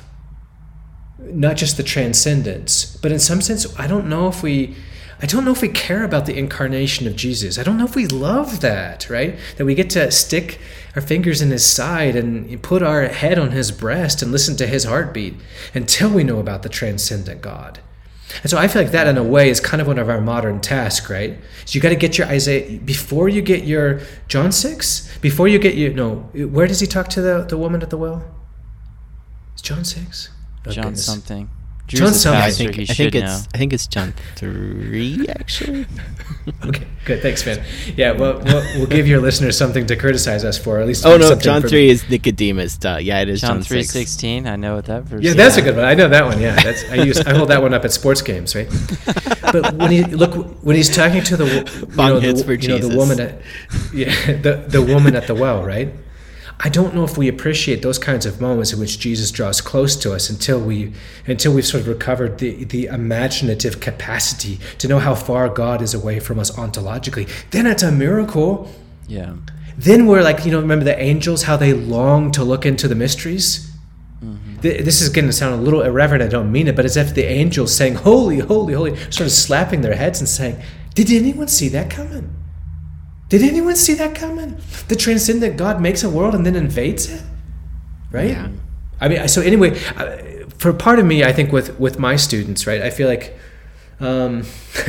not just the transcendence, but in some sense, I don't know if we I don't know if we care about the incarnation of Jesus. I don't know if we love that, right? That we get to stick our fingers in his side and put our head on his breast and listen to his heartbeat until we know about the transcendent God. And so I feel like that, in a way, is kind of one of our modern tasks, right? So you got to get your Isaiah, before you get your John six, before you get your, no, where does he talk to the, the woman at the well? It's John six? Oh, John goodness. something. John something. I think, he I should think it's know. I think it's John three actually. Okay, good. Thanks, man. Yeah, well, we'll, we'll give your listeners something to criticize us for, or at least. Oh no, something John from- three is Nicodemus. Duh. Yeah, it is John John, three six. sixteen. I know what that verse. Yeah, is. that's a good one. I know that one. Yeah, that's I use. I hold that one up at sports games, right? But when he look when he's talking to the you Bong know, hits the, for you know, the Jesus. woman at yeah the the woman at the well, right? I don't know if we appreciate those kinds of moments in which Jesus draws close to us until we until we've sort of recovered the the imaginative capacity to know how far God is away from us ontologically. Then it's a miracle. Yeah. Then we're like, you know, remember the angels, how they long to look into the mysteries? Mm-hmm. This is going to sound a little irreverent, I don't mean it, but as if the angels saying, holy, holy, holy, sort of slapping their heads and saying, did anyone see that coming? Did anyone see that coming? The transcendent God makes a world and then invades it? Right? Yeah. I mean, so anyway, for part of me, I think with, with my students, right, I feel like, um,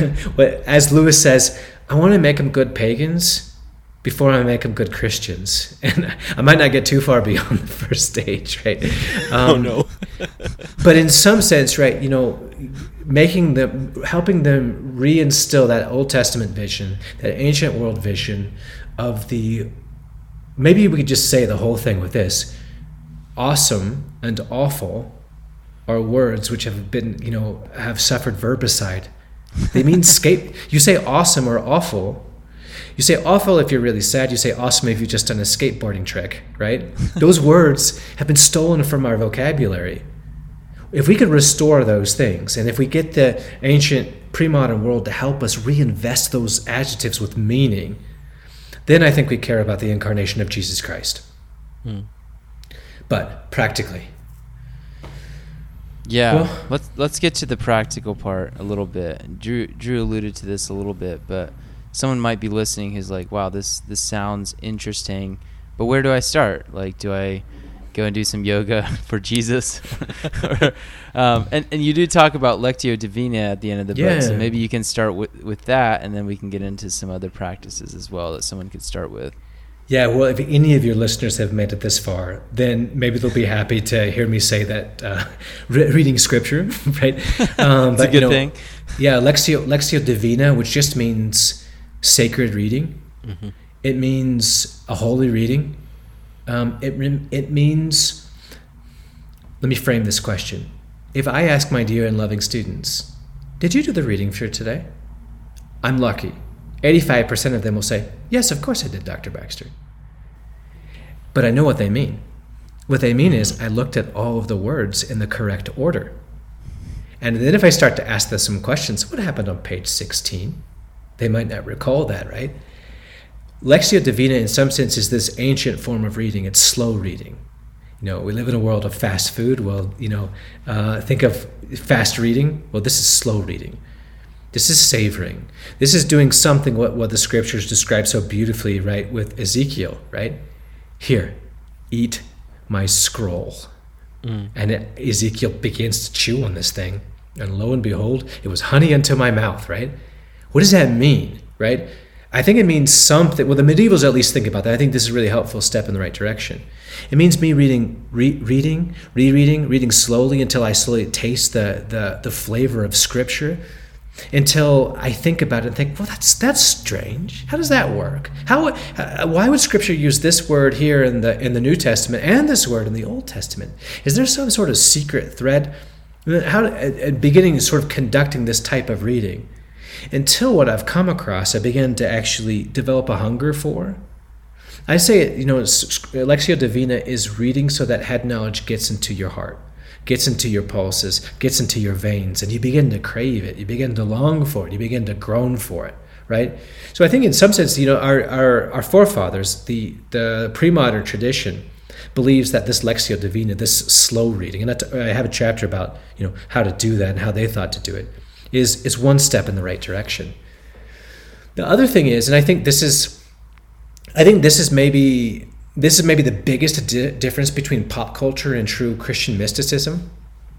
as Lewis says, I want to make them good pagans before I make them good Christians. And I might not get too far beyond the first stage, right? Um, oh, no. But in some sense, right, you know, making them, helping them reinstill that Old Testament vision, that ancient world vision of the, maybe we could just say the whole thing with this, awesome and awful are words which have been, you know, have suffered verbicide. They mean scape. You say awesome or awful. You say awful if you're really sad. You say awesome if you've just done a skateboarding trick, right? Those words have been stolen from our vocabulary. If we could restore those things, and if we get the ancient pre-modern world to help us reinvest those adjectives with meaning, then I think we care about the incarnation of Jesus Christ. Hmm. But practically. Yeah, well, let's let's get to the practical part a little bit. Drew Drew alluded to this a little bit, but someone might be listening who's like, wow, this this sounds interesting, but where do I start? Like, do I go and do some yoga for Jesus? or, um, and, and you do talk about Lectio Divina at the end of the yeah. book, so maybe you can start with, with that, and then we can get into some other practices as well that someone could start with. Yeah, well, if any of your listeners have made it this far, then maybe they'll be happy to hear me say that uh, re- reading scripture, right? Um, It's but, a good you know, thing. Yeah, Lectio, Lectio Divina, which just means sacred reading. Mm-hmm. It means a holy reading. Um, it it means, let me frame this question. If I ask my dear and loving students, did you do the reading for today? I'm lucky. eighty-five percent of them will say, yes, of course I did, Doctor Baxter. But I know what they mean. What they mean is I looked at all of the words in the correct order. And then if I start to ask them some questions, what happened on page sixteen? They might not recall that, right? Lectio Divina, in some sense, is this ancient form of reading. It's slow reading. You know, we live in a world of fast food. Well, you know, uh, think of fast reading. Well, this is slow reading. This is savoring. This is doing something what, what the scriptures describe so beautifully, right, with Ezekiel, right? Here, eat my scroll. Mm. And it, Ezekiel begins to chew on this thing. And lo and behold, it was honey unto my mouth, right? What does that mean, right? I think it means something. Well, the medievals at least think about that. I think this is a really helpful step in the right direction. It means me reading, re- reading, rereading, reading slowly until I slowly taste the, the, the flavor of Scripture, until I think about it and think, well, that's that's strange. How does that work? How? Uh, why would Scripture use this word here in the in the New Testament and this word in the Old Testament? Is there some sort of secret thread? How? Uh, beginning sort of conducting this type of reading, until what I've come across, I began to actually develop a hunger for. I say, you know, Lectio Divina is reading so that head knowledge gets into your heart, gets into your pulses, gets into your veins, and you begin to crave it. You begin to long for it. You begin to groan for it, right? So I think in some sense, you know, our our, our forefathers, the, the pre-modern tradition, believes that this Lectio Divina, this slow reading, and I have a chapter about, you know, how to do that and how they thought to do it, is is one step in the right direction. The other thing is, and I think this is, I think this is maybe this is maybe the biggest di- difference between pop culture and true Christian mysticism,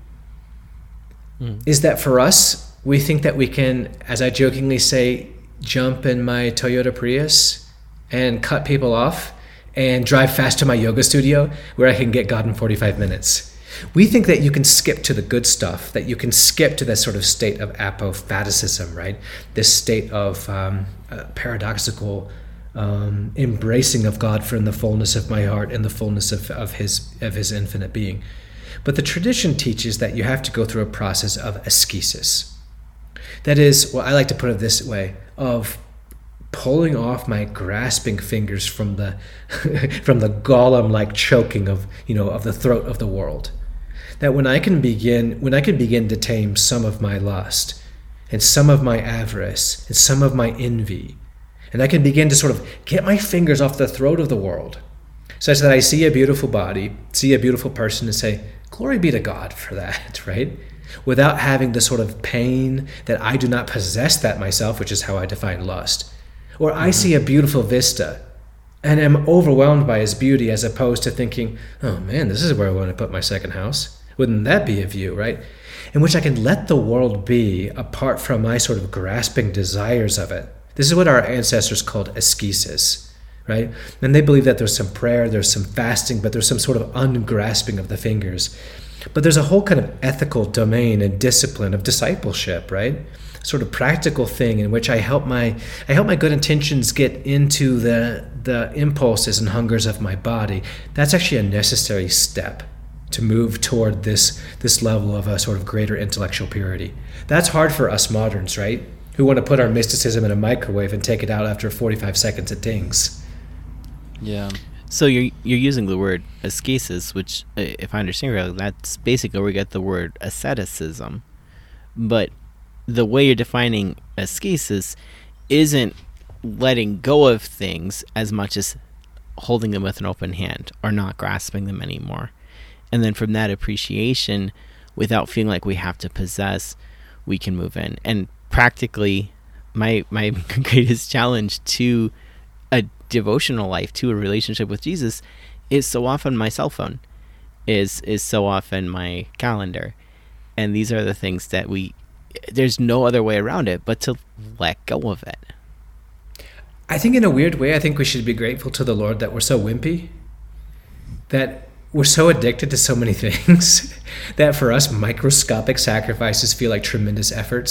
mm. is that for us, we think that we can, as I jokingly say, jump in my Toyota Prius and cut people off and drive fast to my yoga studio where I can get God in forty-five minutes. We think that you can skip to the good stuff, that you can skip to this sort of state of apophaticism, right? This state of um, uh, paradoxical um, embracing of God from the fullness of my heart and the fullness of, of his of his infinite being. But the tradition teaches that you have to go through a process of ascesis. That is, well, I like to put it this way, of pulling off my grasping fingers from the from the Gollum-like choking of, you know, of the throat of the world. That when I can begin when I can begin to tame some of my lust and some of my avarice and some of my envy, and I can begin to sort of get my fingers off the throat of the world, such that I see a beautiful body, see a beautiful person, and say, glory be to God for that, right? Without having the sort of pain that I do not possess that myself, which is how I define lust. Or I see a beautiful vista and am overwhelmed by its beauty, as opposed to thinking, oh man, this is where I want to put my second house. Wouldn't that be a view, right? In which I can let the world be apart from my sort of grasping desires of it. This is what our ancestors called ascesis, right? And they believe that there's some prayer, there's some fasting, but there's some sort of ungrasping of the fingers. But there's a whole kind of ethical domain and discipline of discipleship, right? Sort of practical thing in which I help my I help my good intentions get into the the impulses and hungers of my body. That's actually a necessary step to move toward this this level of a sort of greater intellectual purity. That's hard for us moderns, right? Who want to put our mysticism in a microwave and take it out after forty-five seconds it dings. Yeah. So you're you're using the word ascesis, which, if I understand correctly, that's basically where we get the word asceticism. But the way you're defining ascesis isn't letting go of things as much as holding them with an open hand or not grasping them anymore. And then from that appreciation, without feeling like we have to possess, we can move in. And practically, my my greatest challenge to a devotional life, to a relationship with Jesus, is so often my cell phone, is is so often my calendar. And these are the things that we, there's no other way around it but to let go of it. I think in a weird way, I think we should be grateful to the Lord that we're so wimpy, that we're so addicted to so many things, that for us, microscopic sacrifices feel like tremendous efforts.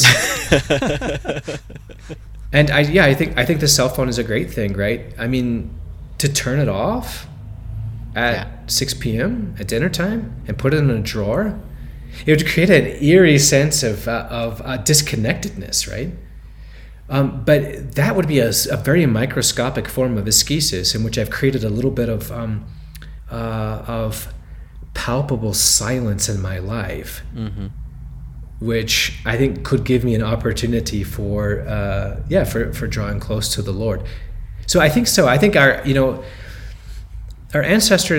And I, yeah, I think I think the cell phone is a great thing, right? I mean, to turn it off at yeah. six p.m. at dinner time and put it in a drawer, it would create an eerie sense of uh, of uh, disconnectedness, right? Um, but that would be a, a very microscopic form of ascesis, in which I've created a little bit of um, uh, of palpable silence in my life, mm-hmm. which I think could give me an opportunity for uh, yeah for, for drawing close to the Lord. So I think so. I think our you know our ancestors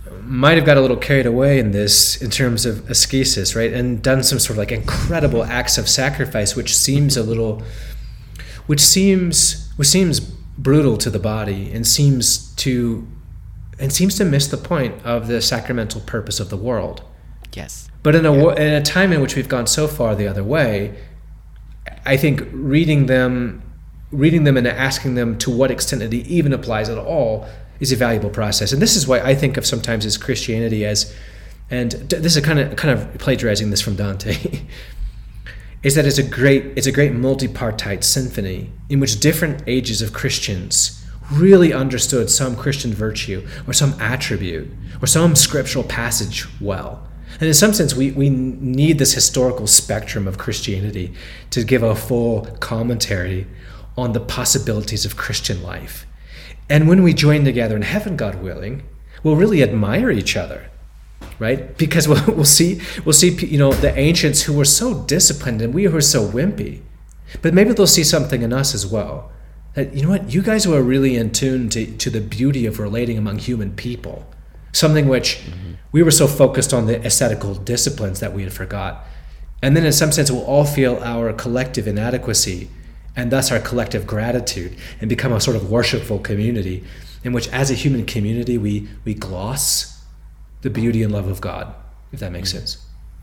might have got a little carried away in this in terms of ascesis, right? And done some sort of like incredible acts of sacrifice, which seems a little, which seems, which seems brutal to the body and seems to, and seems to miss the point of the sacramental purpose of the world. Yes. But in a, Yeah. in a time in which we've gone so far the other way, I think reading them, reading them and asking them to what extent it even applies at all is a valuable process. And this is why I think of sometimes as Christianity as, and this is kind of kind of plagiarizing this from Dante, is that it's a great it's a great multipartite symphony in which different ages of Christians really understood some Christian virtue or some attribute or some scriptural passage well. And in some sense, we, we need this historical spectrum of Christianity to give a full commentary on the possibilities of Christian life. And when we join together in heaven, God willing, we'll really admire each other, right? Because we'll, we'll see, we'll see, you know, the ancients who were so disciplined and we who are so wimpy. But maybe they'll see something in us as well. That, you know what, you guys who are really in tune to, to the beauty of relating among human people, something which mm-hmm. we were so focused on the ascetical disciplines that we had forgot. And then in some sense, we'll all feel our collective inadequacy and thus our collective gratitude and become a sort of worshipful community in which as a human community, we, we gloss the beauty and love of God, if that makes sense.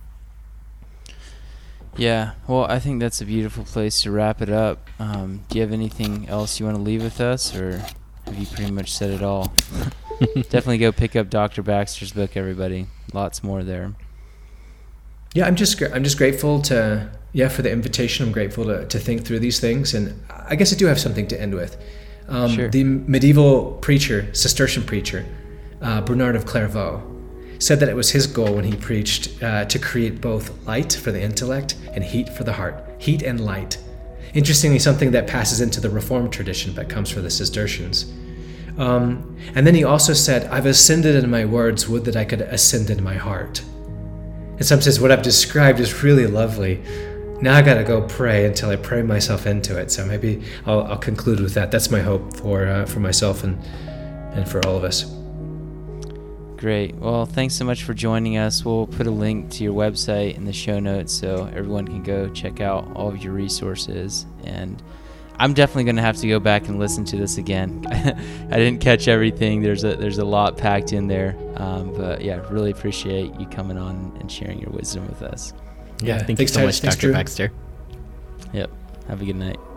Yeah, well, I think that's a beautiful place to wrap it up. Um, do you have anything else you want to leave with us, or have you pretty much said it all? Definitely go pick up Doctor Baxter's book, everybody. Lots more there. Yeah, I'm just I'm just grateful to yeah for the invitation. I'm grateful to to think through these things, and I guess I do have something to end with. Um, Sure. The medieval preacher, Cistercian preacher, uh, Bernard of Clairvaux, said that it was his goal when he preached uh, to create both light for the intellect and heat for the heart, heat and light. Interestingly, something that passes into the Reformed tradition but comes from the Cistercians. Um, and then he also said, I've ascended in my words, would that I could ascend in my heart. In some sense, what I've described is really lovely. Now I gotta go pray until I pray myself into it. So maybe I'll, I'll conclude with that. That's my hope for uh, for myself and and for all of us. Great. Well, thanks so much for joining us. We'll put a link to your website in the show notes so everyone can go check out all of your resources. And I'm definitely going to have to go back and listen to this again. I didn't catch everything. There's a there's a lot packed in there. Um, but yeah, really appreciate you coming on and sharing your wisdom with us. Yeah, thank thanks, you so Ty- much, thanks, Doctor Drew. Baxter. Yep. Have a good night.